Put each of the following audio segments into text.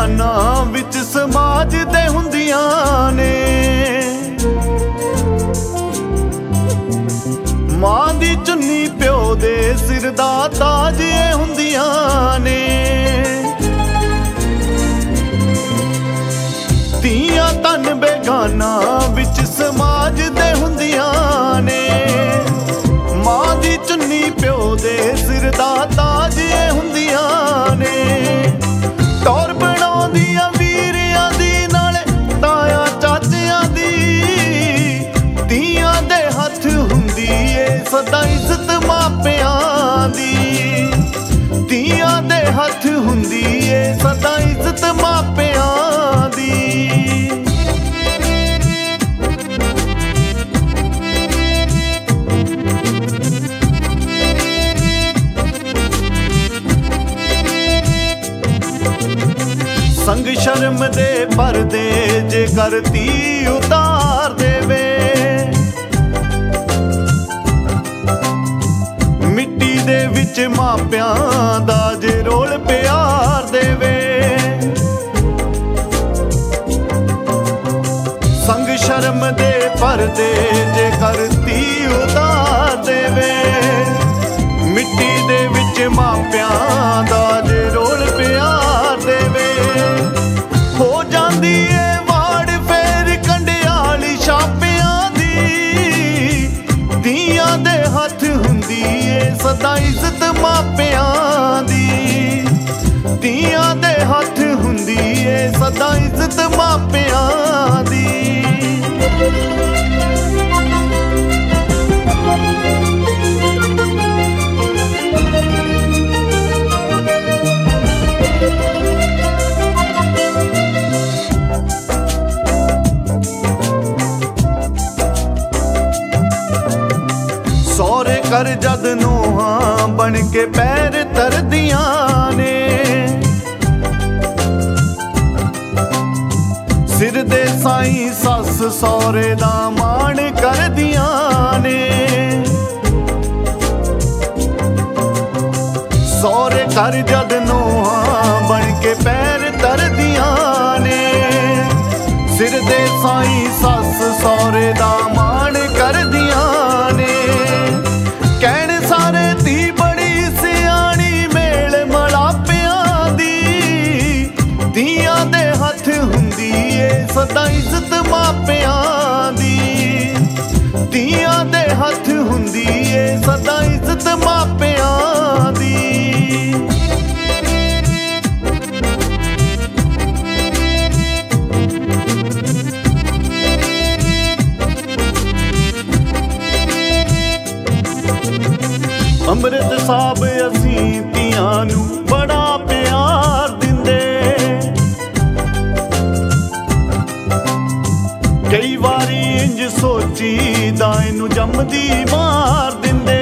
ਬੇਗਾਨਾ ਵਿੱਚ ਸਮਾਜ ਦੇ ਹੁੰਦੀਆਂ ਨੇ। ਮਾਂ ਦੀ ਚੁੰਨੀ ਪਿਓ ਦੇ ਸਿਰ ਦਾ ਤਾਜ ਇਹ ਹੁੰਦੀਆਂ ਨੇ। ਧੀਆਂ ਧਨ ਬੇਗਾਨਾ ਵਿੱਚ ਸਮਾਜ ਦੇ ਹੁੰਦੀਆਂ ਨੇ। ਮਾਂ ਦੀ ਚੁੰਨੀ ਪਿਓ ਦੇ ਸਿਰ ਦਾ ਤਾਜ ਇਹ ਹੁੰਦੀਆਂ ਨੇ। ਟੌਰ ਬਣਾਉਂਦੀਆਂ ਵੀਰਿਆਂ ਦੀ ਨਾਲੇ ਤਾਇਆ ਚਾਚਿਆਂ ਦੀ। ਧੀਆਂ ਦੇ ਹੱਥ ਹੁੰਦੀ ਏ ਸਦਾ ਇੱਜ਼ਤ ਮਾਪਿਆਂ ਦੀ। ਧੀਆਂ ਦੇ ਹੱਥ ਹੁੰਦੀ ਏ ਸਦਾ ਇੱਜ਼ਤ ਮਾਪਿਆਂ ਦੀ। ਸੰਗ ਸ਼ਰਮ ਦੇ ਪਰਦੇ ਜੇ ਕਰਤੀ ਉਤਾਰ ਦੇਵੇ। ਮਿੱਟੀ ਦੇ ਵਿੱਚ ਮਾਪਿਆਂ ਦਾ ਜੇ ਰੋਲ ਪਿਆਰ ਦੇਵੇ। ਸੰਗ ਸ਼ਰਮ ਦੇ ਪਰਦੇ ਜੇ ਕਰਤੀ ਉਤਾਰ ਦੇਵੇ। ਮਿੱਟੀ ਦੇ ਵਿੱਚ ਮਾਪਿਆਂ ਦਾ ਜੇ ਰੋਲ ਪਿਆਰ ਦੇਵੇ। ਹੋ ਜਾਂਦੀ ਏ ਵਾੜ ਫੇਰ ਕੰਡਿਆਲੀ ਛਾਪਿਆਂ ਦੀ। ਧੀਆਂ ਦੇ ਹੱਥ ਹੁੰਦੀ ਏ ਸਦਾ ਇੱਜ਼ਤ ਮਾਪਿਆਂ ਦੀ। ਧੀਆਂ ਦੇ ਹੱਥ ਹੁੰਦੀ ਏ ਸਦਾ ਇੱਜ਼ਤ ਮਾਪਿਆਂ ਦੀ। ਸਹੁਰੇ ਘਰ ਜਦ ਨੂੰਹਾਂ ਬਣ ਕੇ ਪੈਰ ਧਰਦੀਆਂ ਨੇ। ਸਿਰ ਦੇ ਸਾਈਂ ਸੱਸ ਸਹੁਰੇ ਦਾ ਮਾਣ ਕਰਦੀਆਂ ਨੇ। ਸਹੁਰੇ ਘਰ ਜਦ ਨੂੰਹਾਂ ਬਣ ਕੇ ਪੈਰ ਧਰਦੀਆਂ ਨੇ। ਸਿਰ ਦੇ ਸਾਈਂ ਸੱਸ ਸਹੁਰੇ ਦਾ ਮਾਣ ਕਰਦੀਆਂ ਨੇ। ਕਹਿਣ ਸਾਰੇ ਧੀ ਬੜੀ ਸਿਆਣੀ ਮੇਲ ਮਲਾਪਿਆਂ ਦੀ। ਧੀਆਂ ਦੇ ਹੱਥ ਹੁੰਦੀ ਏ ਸਦਾ ਇੱਜ਼ਤ ਮਾਪਿਆਂ ਦੀ। ਧੀਆਂ ਦੇ ਹੱਥ ਹੁੰਦੀ ਏ ਸਦਾ ਇੱਜ਼ਤ ਮਾਪਿਆਂ ਦੀ। ਅੰਮ੍ਰਿਤ ਸਾਹਿਬ ਅਸੀਂ ਧੀਆਂ ਨੂੰ ਬੜਾ ਪਿਆਰ ਦਿੰਦੇ। ਕਈ ਵਾਰੀ ਇੰਜ ਸੋਚੀਦਾ ਇਹਨੂੰ ਜੰਮਦੀ ਮਾਰ ਦਿੰਦੇ।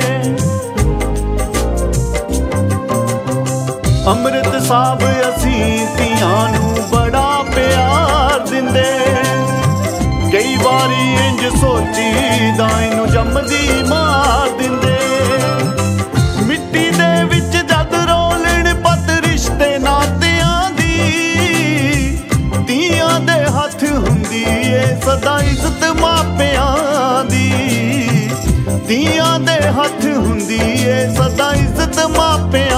ਅੰਮ੍ਰਿਤ ਸਾਹਿਬ ਅਸੀਂ ਧੀਆਂ ਨੂੰ ਬੜਾ ਪਿਆਰ ਦਿੰਦੇ। ਕਈ ਵਾਰੀ ਇੰਜ ਸੋਚੀਦਾ ਇਹਨੂੰ ਜੰਮਦੀ ਮਾਰ ਦਿੰਦੇ। ਮਿੱਟੀ ਦੇ ਵਿੱਚ ਜਦ ਰੋਲਣ ਪਤ ਰਿਸ਼ਤੇ ਨਾਤਿਆਂ ਦੀ। ਧੀਆਂ ਦੇ ਹੱਥ ਹੁੰਦੀ ਏ ਸਦਾ ਇੱਜ਼ਤ ਮਾਪਿਆਂ ਦੀ। ਧੀਆਂ ਦੇ ਹੱਥ ਹੁੰਦੀ ਏ ਸਦਾ ਇੱਜ਼ਤ ਮਾਪਿਆਂ